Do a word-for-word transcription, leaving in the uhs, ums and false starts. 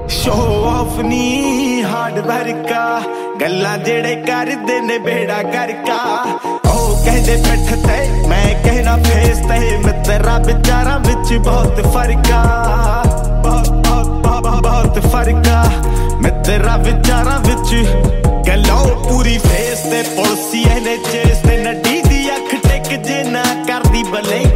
show off नी hard वर्का गल्लां जेड़े करदे ने बेड़ा करका ओ कहदे पिठ ते मैं कहना फेस ते मित्रा विचारां विच बहुत फर्का बहुत बहुत बहुत फर्का मित्रा विचारां विच गल्लों पूरी फेस ते पुलिस एने चेस ते नड्डी दी अख टेक जे ना करदी बले